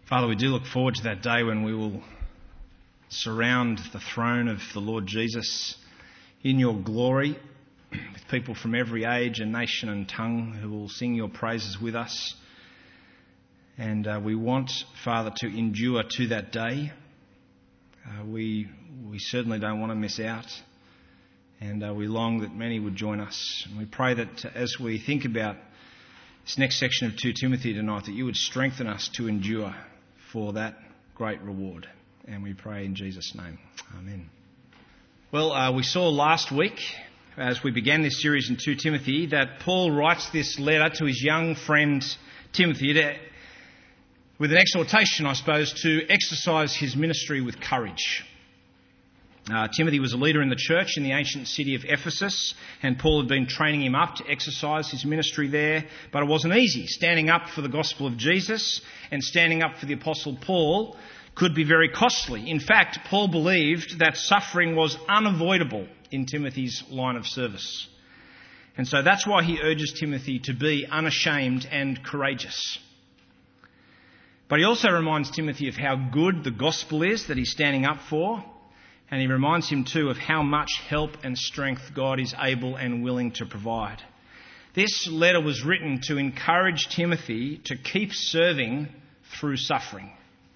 Father, we do look forward to that day when we will surround the throne of the Lord Jesus in your glory with people from every age and nation and tongue who will sing your praises with us. And we want, Father, to endure to that day. We certainly don't want to miss out. And we long that many would join us. And we pray that as we think about this next section of 2 Timothy tonight, that you would strengthen us to endure for that great reward. And we pray in Jesus' name. Amen. Well, we saw last week, as we began this series in 2 Timothy, that Paul writes this letter to his young friend Timothy with an exhortation, I suppose, to exercise his ministry with courage. Timothy was a leader in the church in the ancient city of Ephesus, and Paul had been training him up to exercise his ministry there, but it wasn't easy. Standing up for the gospel of Jesus and standing up for the Apostle Paul could be very costly. In fact, Paul believed that suffering was unavoidable in Timothy's line of service. And so that's why he urges Timothy to be unashamed and courageous. But he also reminds Timothy of how good the gospel is that he's standing up for. And he reminds him too of how much help and strength God is able and willing to provide. This letter was written to encourage Timothy to keep serving through suffering.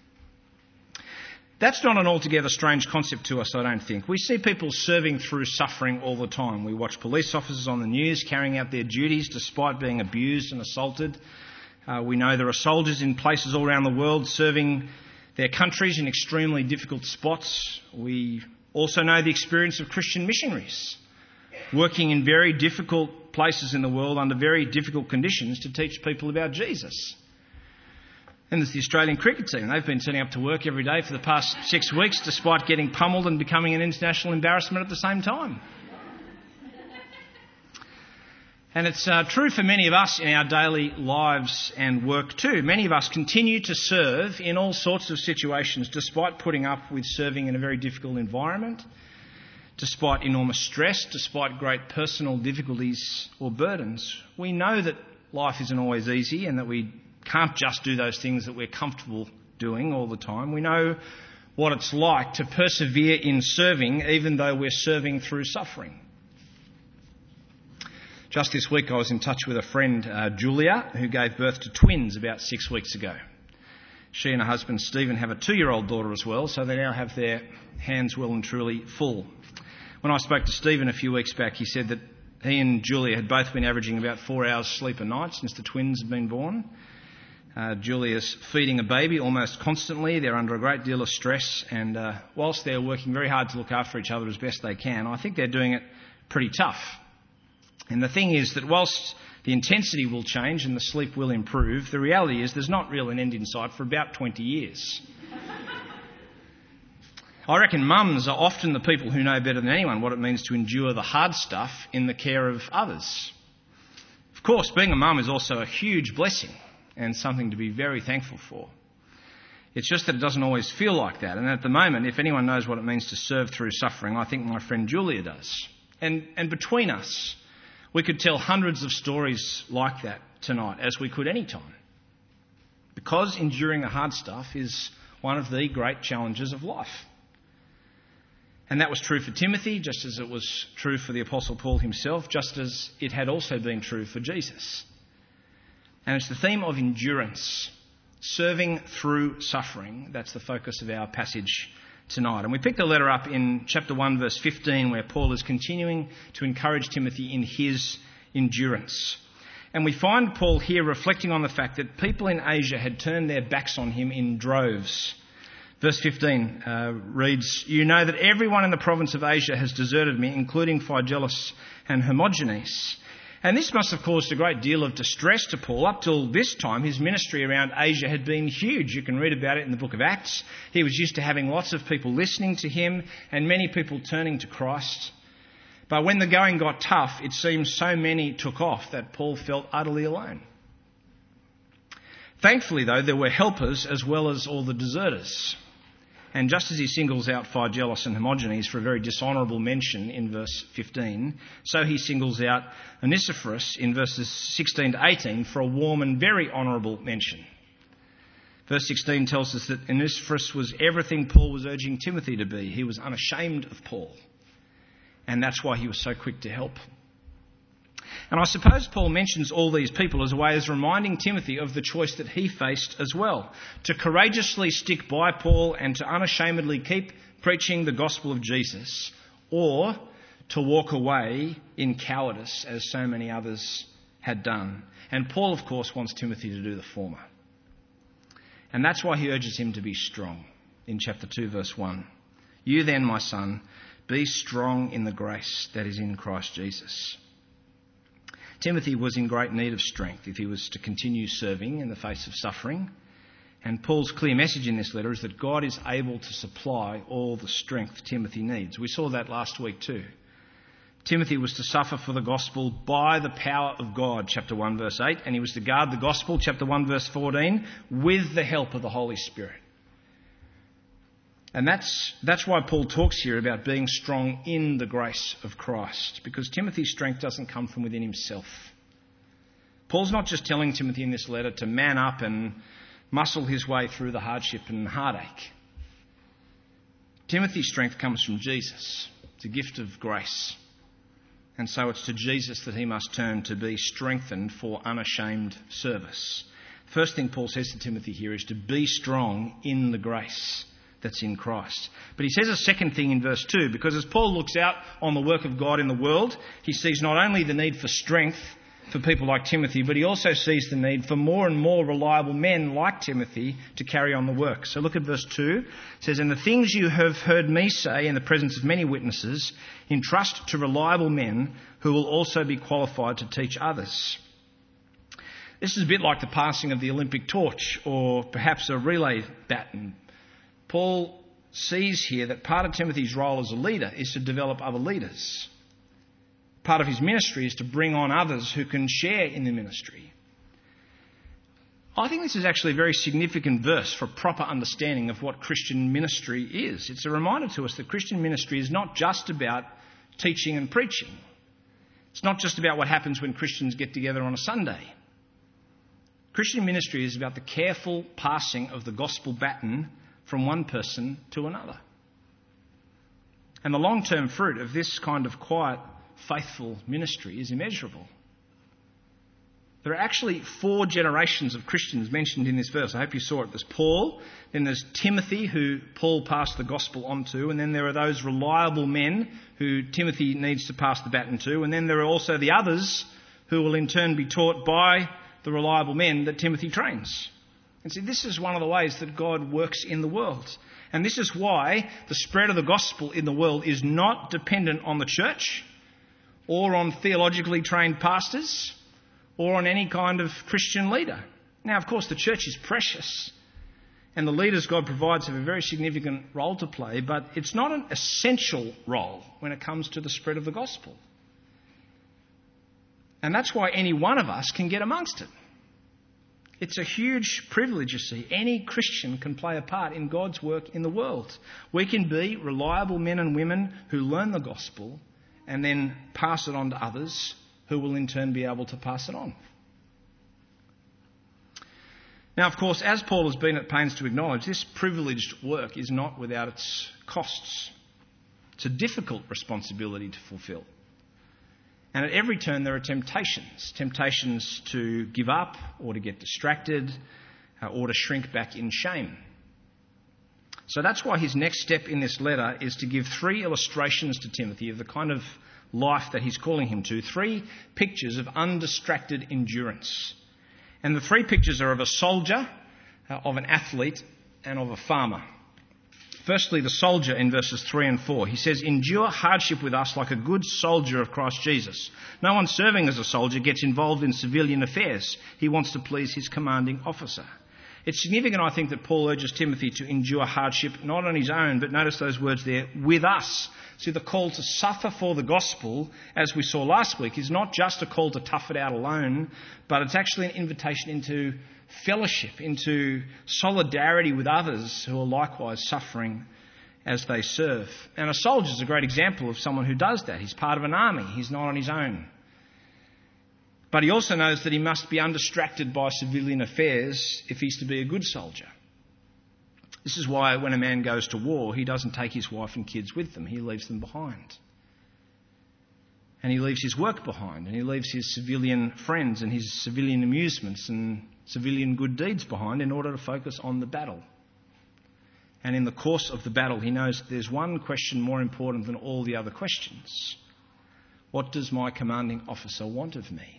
That's not an altogether strange concept to us, I don't think. We see people serving through suffering all the time. We watch police officers on the news carrying out their duties despite being abused and assaulted. We know there are soldiers in places all around the world serving their countries in extremely difficult spots. We also know the experience of Christian missionaries working in very difficult places in the world under very difficult conditions to teach people about Jesus. And there's the Australian cricket team. They've been turning up to work every day for the past 6 weeks despite getting pummeled and becoming an international embarrassment at the same time. And it's true for many of us in our daily lives and work too. Many of us continue to serve in all sorts of situations despite putting up with serving in a very difficult environment, despite enormous stress, despite great personal difficulties or burdens. We know that life isn't always easy and that we can't just do those things that we're comfortable doing all the time. We know what it's like to persevere in serving even though we're serving through suffering. Just this week I was in touch with a friend, Julia, who gave birth to twins about 6 weeks ago. She and her husband Stephen have a 2-year-old daughter as well, so they now have their hands well and truly full. When I spoke to Stephen a few weeks back, he said that he and Julia had both been averaging about 4 hours sleep a night since the twins had been born. Julia's feeding a baby almost constantly. They're under a great deal of stress, and whilst they're working very hard to look after each other as best they can, I think they're doing it pretty tough. And the thing is that whilst the intensity will change and the sleep will improve, the reality is there's not really an end in sight for about 20 years. I reckon mums are often the people who know better than anyone what it means to endure the hard stuff in the care of others. Of course, being a mum is also a huge blessing and something to be very thankful for. It's just that it doesn't always feel like that. And at the moment, if anyone knows what it means to serve through suffering, I think my friend Julia does. And between us, we could tell hundreds of stories like that tonight, as we could any time. Because enduring the hard stuff is one of the great challenges of life. And that was true for Timothy, just as it was true for the Apostle Paul himself, just as it had also been true for Jesus. And it's the theme of endurance, serving through suffering. That's the focus of our passage tonight. And we picked the letter up in chapter 1, verse 15, where Paul is continuing to encourage Timothy in his endurance. And we find Paul here reflecting on the fact that people in Asia had turned their backs on him in droves. Verse 15 reads, "You know that everyone in the province of Asia has deserted me, including Phygelus and Hermogenes." And this must have caused a great deal of distress to Paul. Up till this time, his ministry around Asia had been huge. You can read about it in the book of Acts. He was used to having lots of people listening to him and many people turning to Christ. But when the going got tough, it seems so many took off that Paul felt utterly alone. Thankfully, though, there were helpers as well as all the deserters. And just as he singles out Phygelus and Hermogenes for a very dishonourable mention in verse 15, so he singles out Onesiphorus in verses 16 to 18 for a warm and very honourable mention. Verse 16 tells us that Onesiphorus was everything Paul was urging Timothy to be. He was unashamed of Paul. And that's why he was so quick to help. And I suppose Paul mentions all these people as a way of reminding Timothy of the choice that he faced as well. To courageously stick by Paul and to unashamedly keep preaching the gospel of Jesus, or to walk away in cowardice as so many others had done. And Paul, of course, wants Timothy to do the former. And that's why he urges him to be strong in chapter 2, verse 1. You then, my son, be strong in the grace that is in Christ Jesus. Timothy was in great need of strength if he was to continue serving in the face of suffering. And Paul's clear message in this letter is that God is able to supply all the strength Timothy needs. We saw that last week too. Timothy was to suffer for the gospel by the power of God, chapter 1, verse 8, and he was to guard the gospel, chapter 1, verse 14, with the help of the Holy Spirit. And that's why Paul talks here about being strong in the grace of Christ, because Timothy's strength doesn't come from within himself. Paul's not just telling Timothy in this letter to man up and muscle his way through the hardship and heartache. Timothy's strength comes from Jesus. It's a gift of grace. And so it's to Jesus that he must turn to be strengthened for unashamed service. First thing Paul says to Timothy here is to be strong in the grace that's in Christ. But he says a second thing in verse 2, because as Paul looks out on the work of God in the world, he sees not only the need for strength for people like Timothy, but he also sees the need for more and more reliable men like Timothy to carry on the work. So look at verse 2. It says, and the things you have heard me say in the presence of many witnesses, entrust to reliable men who will also be qualified to teach others. This is a bit like the passing of the Olympic torch or perhaps a relay baton. Paul sees here that part of Timothy's role as a leader is to develop other leaders. Part of his ministry is to bring on others who can share in the ministry. I think this is actually a very significant verse for proper understanding of what Christian ministry is. It's a reminder to us that Christian ministry is not just about teaching and preaching. It's not just about what happens when Christians get together on a Sunday. Christian ministry is about the careful passing of the gospel baton from one person to another. And the long-term fruit of this kind of quiet, faithful ministry is immeasurable. There are actually 4 generations of Christians mentioned in this verse. I hope you saw it. There's Paul, then there's Timothy, who Paul passed the gospel on to, and then there are those reliable men who Timothy needs to pass the baton to, and then there are also the others who will in turn be taught by the reliable men that Timothy trains. And see, this is one of the ways that God works in the world. And this is why the spread of the gospel in the world is not dependent on the church or on theologically trained pastors or on any kind of Christian leader. Now, of course, the church is precious and the leaders God provides have a very significant role to play, but it's not an essential role when it comes to the spread of the gospel. And that's why any one of us can get amongst it. It's a huge privilege, you see. Any Christian can play a part in God's work in the world. We can be reliable men and women who learn the gospel and then pass it on to others who will in turn be able to pass it on. Now, of course, as Paul has been at pains to acknowledge, this privileged work is not without its costs. It's a difficult responsibility to fulfill. And at every turn there are temptations to give up or to get distracted or to shrink back in shame. So that's why his next step in this letter is to give 3 illustrations to Timothy of the kind of life that he's calling him to, 3 pictures of undistracted endurance. And the 3 pictures are of a soldier, of an athlete, and of a farmer. Firstly, the soldier in verses 3 and 4. He says, endure hardship with us like a good soldier of Christ Jesus. No one serving as a soldier gets involved in civilian affairs. He wants to please his commanding officer. It's significant, I think, that Paul urges Timothy to endure hardship, not on his own, but notice those words there, with us. See, the call to suffer for the gospel, as we saw last week, is not just a call to tough it out alone, but it's actually an invitation into fellowship, into solidarity with others who are likewise suffering as they serve. And a soldier is a great example of someone who does that. He's part of an army. He's not on his own. But he also knows that he must be undistracted by civilian affairs if he's to be a good soldier. This is why when a man goes to war, he doesn't take his wife and kids with them. He leaves them behind. And he leaves his work behind, and he leaves his civilian friends and his civilian amusements and civilian good deeds behind in order to focus on the battle. And in the course of the battle, he knows that there's one question more important than all the other questions. What does my commanding officer want of me?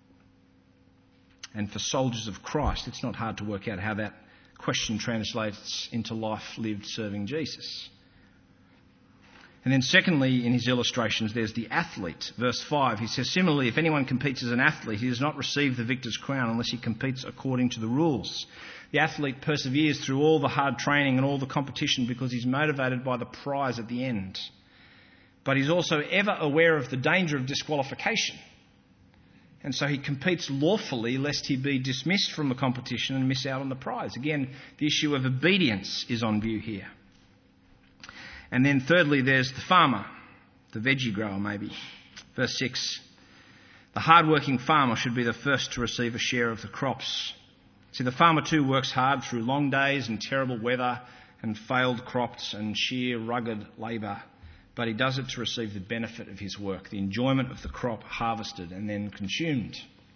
And for soldiers of Christ, it's not hard to work out how that question translates into life lived serving Jesus. And then secondly, in his illustrations, there's the athlete. Verse 5, he says, similarly, if anyone competes as an athlete, he does not receive the victor's crown unless he competes according to the rules. The athlete perseveres through all the hard training and all the competition because he's motivated by the prize at the end. But he's also ever aware of the danger of disqualification. And so he competes lawfully lest he be dismissed from the competition and miss out on the prize. Again, the issue of obedience is on view here. And then thirdly, there's the farmer, the veggie grower maybe. Verse 6, the hard-working farmer should be the first to receive a share of the crops. See, the farmer too works hard through long days and terrible weather and failed crops and sheer rugged labour. But he does it to receive the benefit of his work, the enjoyment of the crop harvested and then consumed.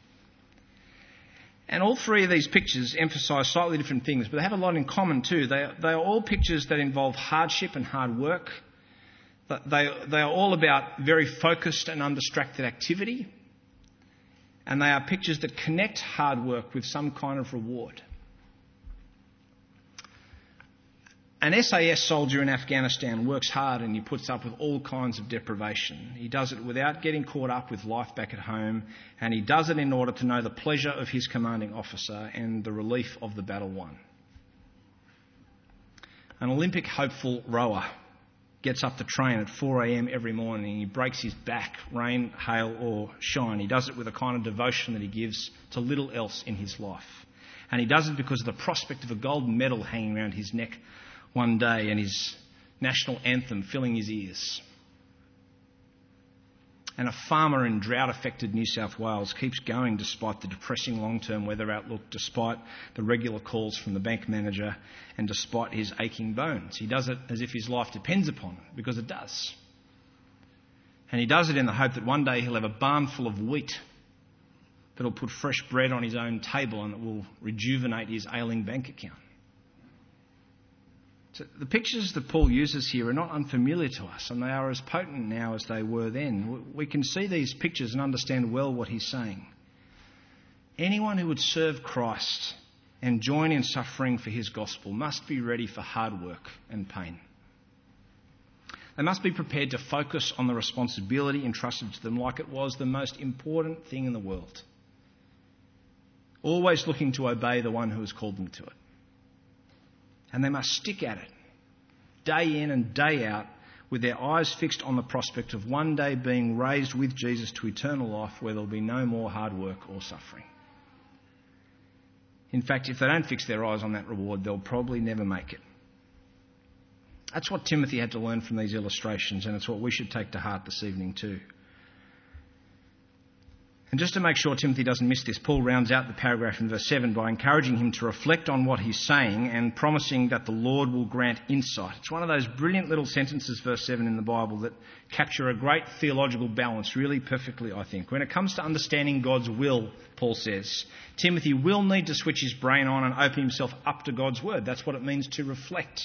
And all three of these pictures emphasise slightly different things, but they have a lot in common too. They are all pictures that involve hardship and hard work. They are all about very focused and undistracted activity. And they are pictures that connect hard work with some kind of reward. An SAS soldier in Afghanistan works hard and he puts up with all kinds of deprivation. He does it without getting caught up with life back at home, and he does it in order to know the pleasure of his commanding officer and the relief of the battle won. An Olympic hopeful rower gets up to train at 4 a.m. every morning and he breaks his back, rain, hail or shine. He does it with a kind of devotion that he gives to little else in his life. And he does it because of the prospect of a gold medal hanging around his neck one day and his national anthem filling his ears. And a farmer in drought-affected New South Wales keeps going despite the depressing long-term weather outlook, despite the regular calls from the bank manager, and despite his aching bones. He does it as if his life depends upon it, because it does. And he does it in the hope that one day he'll have a barn full of wheat that'll put fresh bread on his own table and that will rejuvenate his ailing bank account. So the pictures that Paul uses here are not unfamiliar to us, and they are as potent now as they were then. We can see these pictures and understand well what he's saying. Anyone who would serve Christ and join in suffering for his gospel must be ready for hard work and pain. They must be prepared to focus on the responsibility entrusted to them like it was the most important thing in the world. Always looking to obey the one who has called them to it. And they must stick at it, day in and day out, with their eyes fixed on the prospect of one day being raised with Jesus to eternal life where there will be no more hard work or suffering. In fact, if they don't fix their eyes on that reward, they'll probably never make it. That's what Timothy had to learn from these illustrations, and it's what we should take to heart this evening too. And just to make sure Timothy doesn't miss this, Paul rounds out the paragraph in verse 7 by encouraging him to reflect on what he's saying and promising that the Lord will grant insight. It's one of those brilliant little sentences, verse 7 in the Bible, that capture a great theological balance really perfectly, I think. When it comes to understanding God's will, Paul says, Timothy will need to switch his brain on and open himself up to God's word. That's what it means to reflect.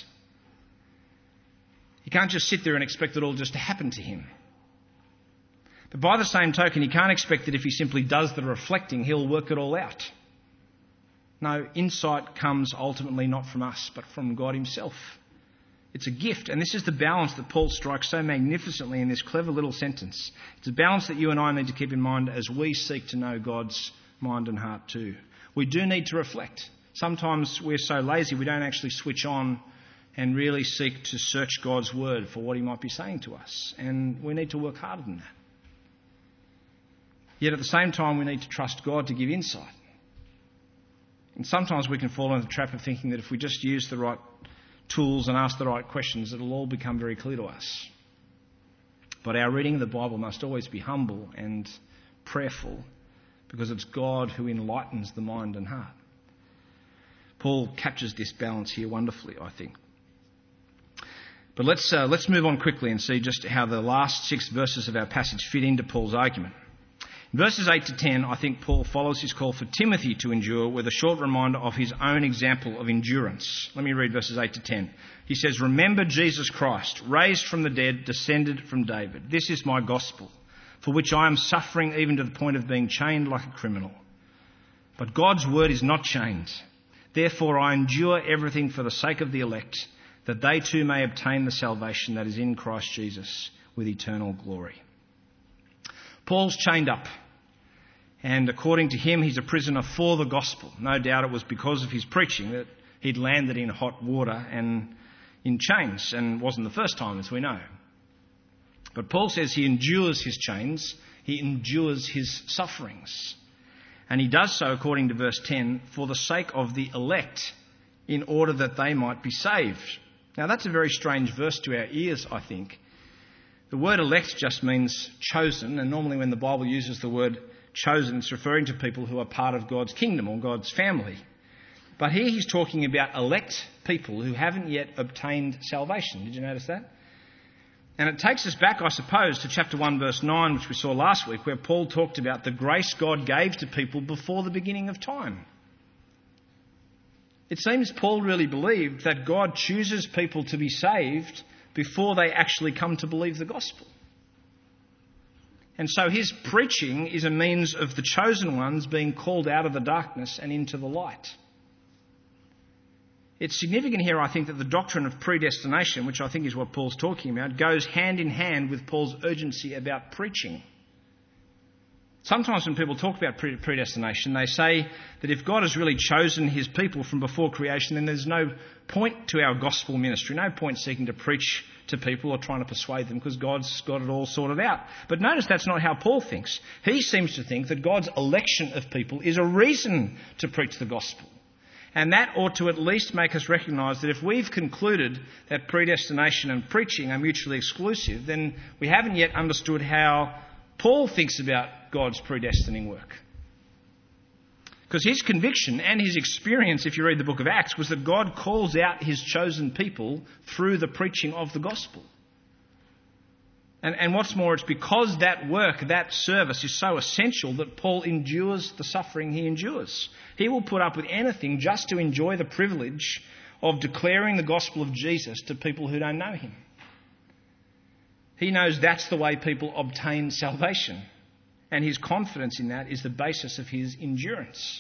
He can't just sit there and expect it all just to happen to him. But by the same token, he can't expect that if he simply does the reflecting, he'll work it all out. No, insight comes ultimately not from us, but from God himself. It's a gift, and this is the balance that Paul strikes so magnificently in this clever little sentence. It's a balance that you and I need to keep in mind as we seek to know God's mind and heart too. We do need to reflect. Sometimes we're so lazy we don't actually switch on and really seek to search God's word for what he might be saying to us. And we need to work harder than that. Yet at the same time, we need to trust God to give insight. And sometimes we can fall into the trap of thinking that if we just use the right tools and ask the right questions, it'll all become very clear to us. But our reading of the Bible must always be humble and prayerful, because it's God who enlightens the mind and heart. Paul captures this balance here wonderfully, I think. But let's move on quickly and see just how the last 6 verses of our passage fit into Paul's argument. In verses 8 to 10, I think Paul follows his call for Timothy to endure with a short reminder of his own example of endurance. Let me read verses 8 to 10. He says, "Remember Jesus Christ, raised from the dead, descended from David. This is my gospel, for which I am suffering even to the point of being chained like a criminal. But God's word is not chained. Therefore I endure everything for the sake of the elect, that they too may obtain the salvation that is in Christ Jesus with eternal glory." Paul's chained up, and according to him, he's a prisoner for the gospel. No doubt it was because of his preaching that he'd landed in hot water and in chains, and it wasn't the first time, as we know. But Paul says he endures his chains, he endures his sufferings. And he does so, according to verse 10, for the sake of the elect, in order that they might be saved. Now that's a very strange verse to our ears, I think. The word elect just means chosen, and normally when the Bible uses the word chosen, it's referring to people who are part of God's kingdom or God's family. But here he's talking about elect people who haven't yet obtained salvation. Did you notice that? And it takes us back, I suppose, to chapter 1, verse 9, which we saw last week, where Paul talked about the grace God gave to people before the beginning of time. It seems Paul really believed that God chooses people to be saved before they actually come to believe the gospel. And so his preaching is a means of the chosen ones being called out of the darkness and into the light. It's significant here, I think, that the doctrine of predestination, which I think is what Paul's talking about, goes hand in hand with Paul's urgency about preaching. Sometimes when people talk about predestination, they say that if God has really chosen his people from before creation, then there's no point to our gospel ministry, no point seeking to preach to people or trying to persuade them because God's got it all sorted out. But notice that's not how Paul thinks. He seems to think that God's election of people is a reason to preach the gospel. And that ought to at least make us recognise that if we've concluded that predestination and preaching are mutually exclusive, then we haven't yet understood how Paul thinks about God's predestining work. Because his conviction and his experience, if you read the book of Acts, was that God calls out his chosen people through the preaching of the gospel. And what's more, it's because that work, that service is so essential that Paul endures the suffering he endures. He will put up with anything just to enjoy the privilege of declaring the gospel of Jesus to people who don't know him. He knows that's the way people obtain salvation. And his confidence in that is the basis of his endurance.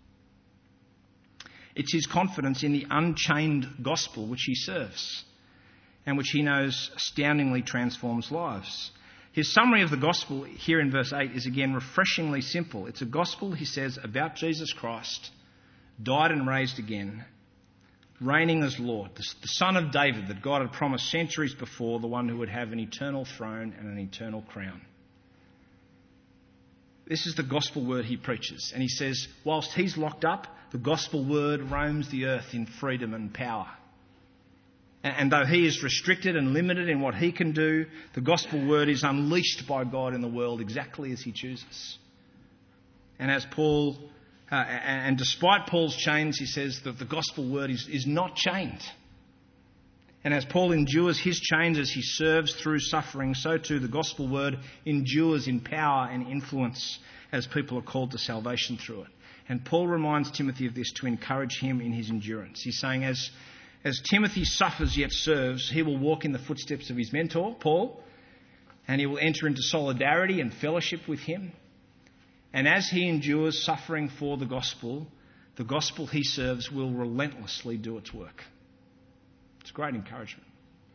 It's his confidence in the unchained gospel which he serves and which he knows astoundingly transforms lives. His summary of the gospel here in verse 8 is again refreshingly simple. It's a gospel, he says, about Jesus Christ, died and raised again, reigning as Lord, the Son of David that God had promised centuries before, the one who would have an eternal throne and an eternal crown. This is the gospel word he preaches. And he says, whilst he's locked up, the gospel word roams the earth in freedom and power. And though he is restricted and limited in what he can do, the gospel word is unleashed by God in the world exactly as he chooses. And as Paul, and despite Paul's chains, he says that the gospel word is not chained. And as Paul endures his chains as he serves through suffering, so too the gospel word endures in power and influence as people are called to salvation through it. And Paul reminds Timothy of this to encourage him in his endurance. He's saying as Timothy suffers yet serves, he will walk in the footsteps of his mentor, Paul, and he will enter into solidarity and fellowship with him. And as he endures suffering for the gospel he serves will relentlessly do its work. It's great encouragement.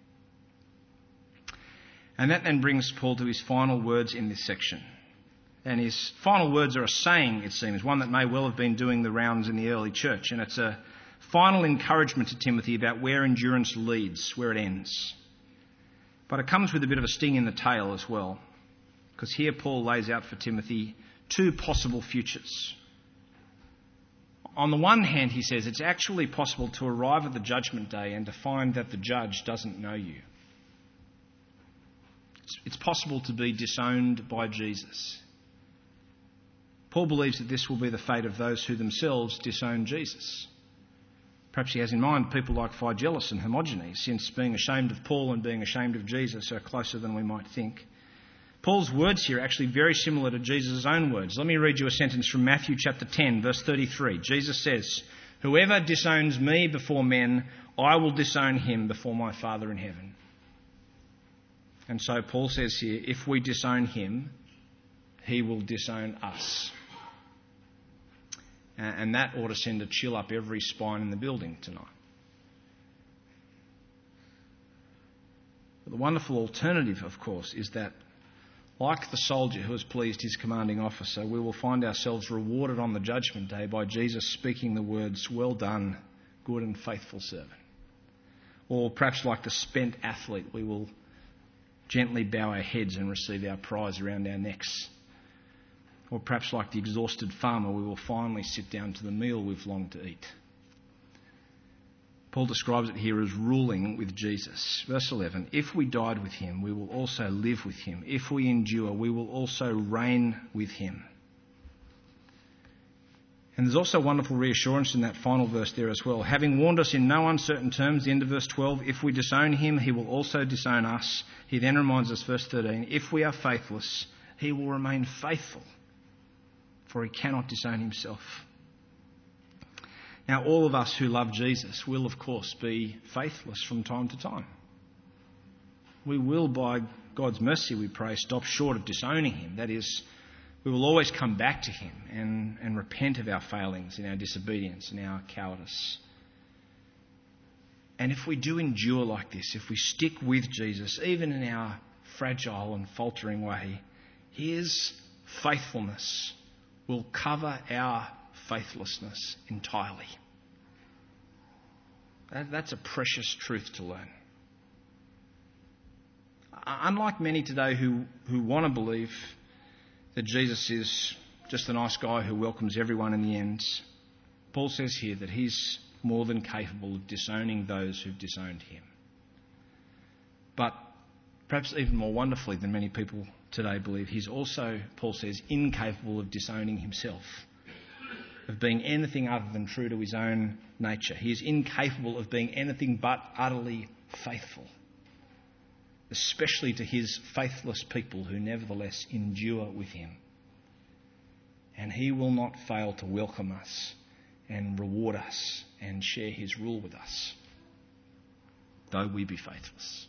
And that then brings Paul to his final words in this section. And his final words are a saying, it seems, one that may well have been doing the rounds in the early church. And it's a final encouragement to Timothy about where endurance leads, where it ends. But it comes with a bit of a sting in the tail as well. Because here Paul lays out for Timothy two possible futures. On the one hand, he says, it's actually possible to arrive at the judgment day and to find that the judge doesn't know you. It's possible to be disowned by Jesus. Paul believes that this will be the fate of those who themselves disown Jesus. Perhaps he has in mind people like Phygellus and Hermogenes, since being ashamed of Paul and being ashamed of Jesus are closer than we might think. Paul's words here are actually very similar to Jesus' own words. Let me read you a sentence from Matthew chapter 10, verse 33. Jesus says, "Whoever disowns me before men, I will disown him before my Father in heaven." And so Paul says here, if we disown him, he will disown us. And that ought to send a chill up every spine in the building tonight. But the wonderful alternative, of course, is that like the soldier who has pleased his commanding officer, we will find ourselves rewarded on the judgment day by Jesus speaking the words, "Well done, good and faithful servant." Or perhaps like the spent athlete, we will gently bow our heads and receive our prize around our necks. Or perhaps like the exhausted farmer, we will finally sit down to the meal we've longed to eat. Paul describes it here as ruling with Jesus. Verse 11, if we died with him, we will also live with him. If we endure, we will also reign with him. And there's also wonderful reassurance in that final verse there as well. Having warned us in no uncertain terms, the end of verse 12, if we disown him, he will also disown us. He then reminds us, verse 13, if we are faithless, he will remain faithful, for he cannot disown himself. Now, all of us who love Jesus will, of course, be faithless from time to time. We will, by God's mercy, we pray, stop short of disowning him. That is, we will always come back to him and repent of our failings in our disobedience and our cowardice. And if we do endure like this, if we stick with Jesus, even in our fragile and faltering way, his faithfulness will cover our faithlessness entirely. That's a precious truth to learn. Unlike many today who want to believe that Jesus is just a nice guy who welcomes everyone in the end, Paul says here that he's more than capable of disowning those who've disowned him. But perhaps even more wonderfully than many people today believe, he's also, Paul says, incapable of disowning himself, of being anything other than true to his own nature. He is incapable of being anything but utterly faithful, especially to his faithless people who nevertheless endure with him. And he will not fail to welcome us and reward us and share his rule with us, though we be faithless.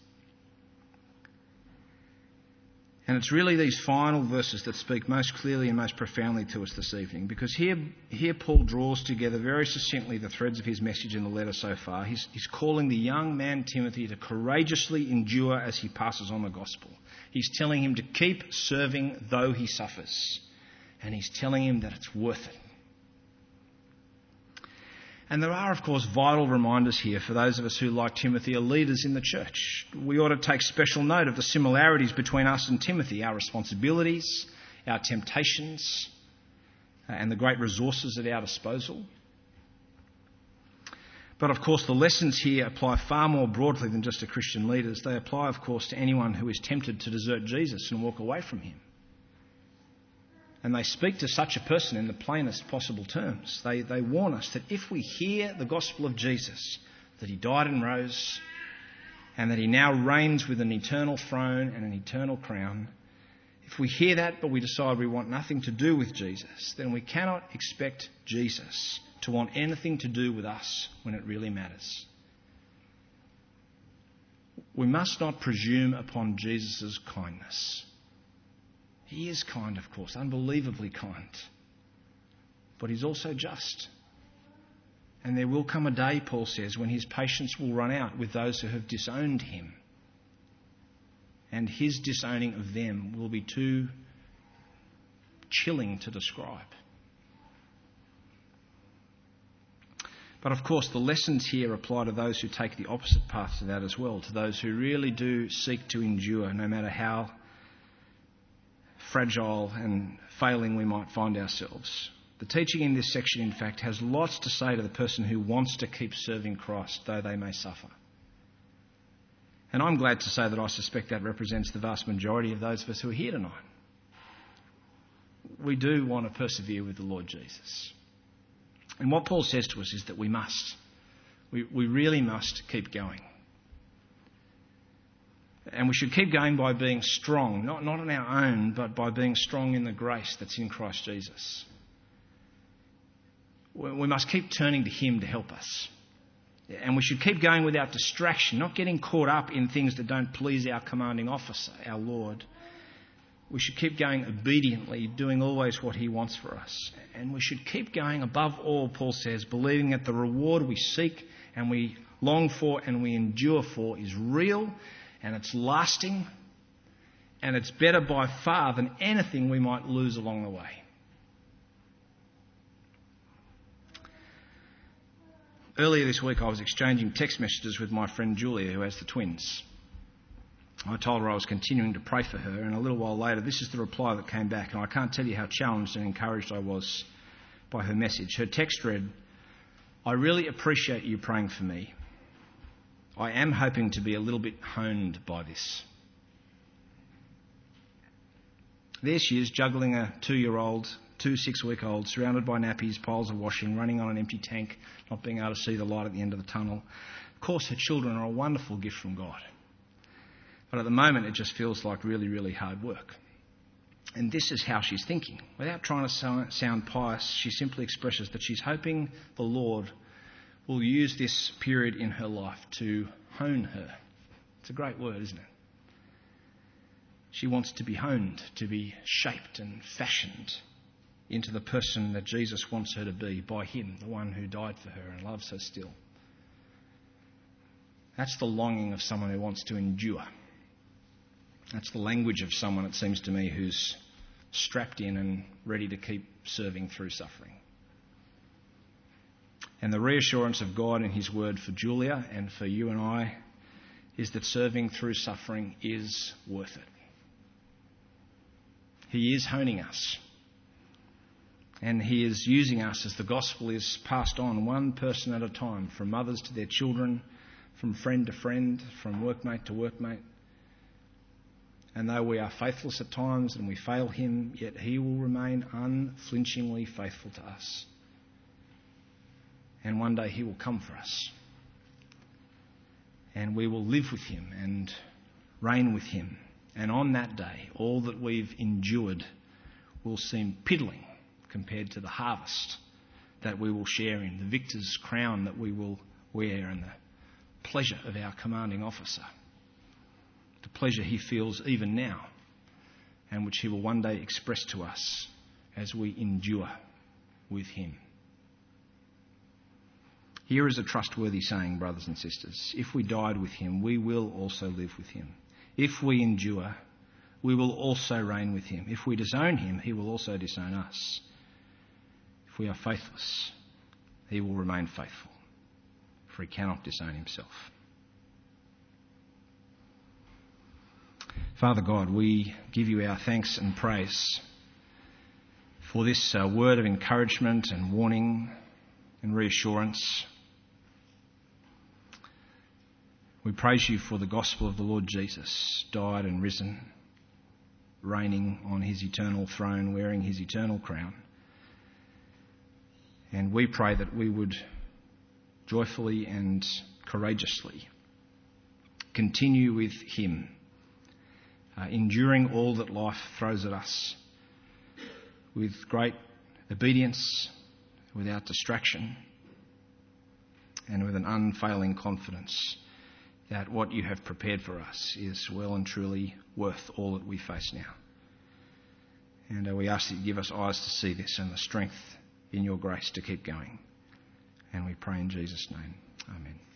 And it's really these final verses that speak most clearly and most profoundly to us this evening, because here Paul draws together very succinctly the threads of his message in the letter so far. He's calling the young man Timothy to courageously endure as he passes on the gospel. He's telling him to keep serving though he suffers. And he's telling him that it's worth it. And there are, of course, vital reminders here for those of us who, like Timothy, are leaders in the church. We ought to take special note of the similarities between us and Timothy, our responsibilities, our temptations, and the great resources at our disposal. But, of course, the lessons here apply far more broadly than just to Christian leaders. They apply, of course, to anyone who is tempted to desert Jesus and walk away from him. And they speak to such a person in the plainest possible terms. They warn us that if we hear the gospel of Jesus, that he died and rose, and that he now reigns with an eternal throne and an eternal crown, if we hear that but we decide we want nothing to do with Jesus, then we cannot expect Jesus to want anything to do with us when it really matters. We must not presume upon Jesus' kindness. He is kind, of course, unbelievably kind. But he's also just. And there will come a day, Paul says, when his patience will run out with those who have disowned him. And his disowning of them will be too chilling to describe. But of course, the lessons here apply to those who take the opposite path to that as well, to those who really do seek to endure, no matter how fragile and failing we might find ourselves. The teaching in this section, in fact, has lots to say to the person who wants to keep serving Christ, though they may suffer. And I'm glad to say that I suspect that represents the vast majority of those of us who are here tonight. we do want to persevere with the Lord Jesus. And what Paul says to us is that we must. We really must keep going. And we should keep going by being strong, not on our own, but by being strong in the grace that's in Christ Jesus. We must keep turning to Him to help us. And we should keep going without distraction, not getting caught up in things that don't please our commanding officer, our Lord. We should keep going obediently, doing always what He wants for us. And we should keep going above all, Paul says, believing that the reward we seek and we long for and we endure for is real and it's lasting and it's better by far than anything we might lose along the way. Earlier this week I was exchanging text messages with my friend Julia, who has the twins. I told her I was continuing to pray for her, and a little while later this is the reply that came back, and I can't tell you how challenged and encouraged I was by her message. Her text read, "I really appreciate you praying for me. I am hoping to be a little bit honed by this." There she is, juggling a 2-year-old, 2 6-week-olds, surrounded by nappies, piles of washing, running on an empty tank, not being able to see the light at the end of the tunnel. Of course, her children are a wonderful gift from God. But at the moment, it just feels like really, really hard work. And this is how she's thinking. Without trying to sound pious, she simply expresses that she's hoping the Lord will use this period in her life to hone her. It's a great word, isn't it? She wants to be honed, to be shaped and fashioned into the person that Jesus wants her to be by Him, the one who died for her and loves her still. That's the longing of someone who wants to endure. That's the language of someone, it seems to me, who's strapped in and ready to keep serving through suffering. And the reassurance of God in His word for Julia and for you and I is that serving through suffering is worth it. He is honing us. And He is using us as the gospel is passed on one person at a time, from mothers to their children, from friend to friend, from workmate to workmate. And though we are faithless at times and we fail Him, yet He will remain unflinchingly faithful to us. And one day He will come for us. And we will live with Him and reign with Him. And on that day, all that we've endured will seem piddling compared to the harvest that we will share in, the victor's crown that we will wear, and the pleasure of our commanding officer. The pleasure He feels even now, and which He will one day express to us as we endure with Him. Here is a trustworthy saying, brothers and sisters. If we died with Him, we will also live with Him. If we endure, we will also reign with Him. If we disown Him, He will also disown us. If we are faithless, He will remain faithful, for He cannot disown Himself. Father God, we give You our thanks and praise for this word of encouragement and warning and reassurance. We praise You for the gospel of the Lord Jesus, died and risen, reigning on His eternal throne, wearing His eternal crown. And we pray that we would joyfully and courageously continue with Him, enduring all that life throws at us with great obedience, without distraction, and with an unfailing confidence that what You have prepared for us is well and truly worth all that we face now. And we ask that You give us eyes to see this and the strength in Your grace to keep going. And we pray in Jesus' name. Amen.